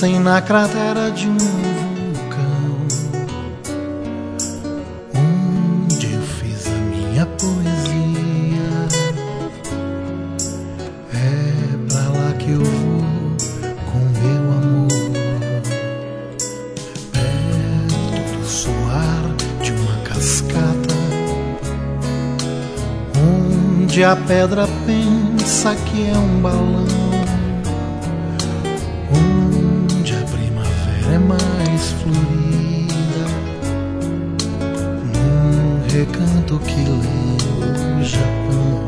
nascem na cratera de um vulcão, onde eu fiz a minha poesia. É pra lá que eu vou com meu amor, perto do soar de uma cascata, onde a pedra pensa que é um balão, onde a primavera é mais florida, num recanto que lembra o Japão.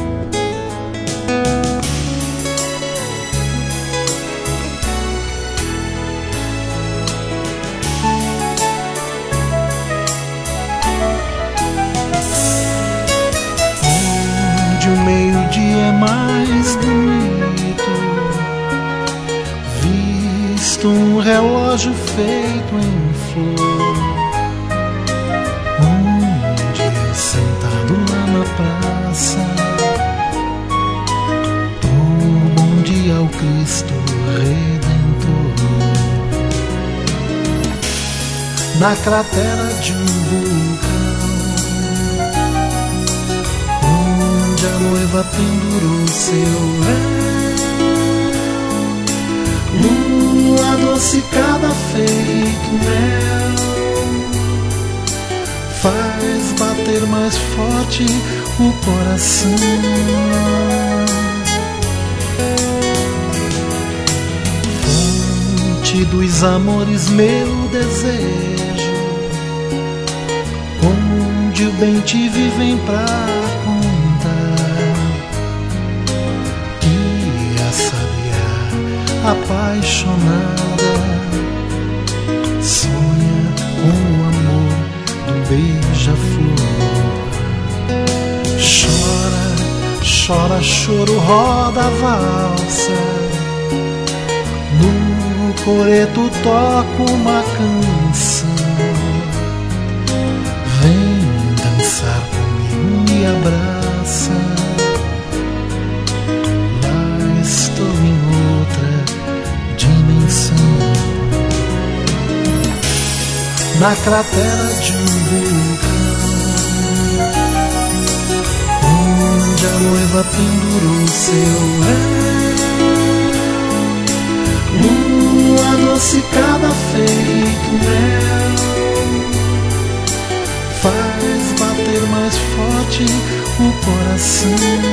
Onde o meio-dia é mais bonito, visto um relógio feito em flor, onde eu sentado lá na praça dou bom dia ao Cristo Redentor. Na cratera de um vulcão, onde a noiva pendurou seu véu, lua adocicada feito mel, faz bater mais forte o coração. Fonte dos amores, meu desejo, onde o bem te vivem pra contar, e a sabiá apaixonada sonha com o amor do beija-flor. Chora, chora, choro, roda a valsa, no coreto toca uma canção. Vem dançar comigo, me abraça, lá estou em outra dimensão. Na cratera de um vulcão, onde a noiva pendurou seu véu, lua adocicada feito mel, faz bater mais forte o coração.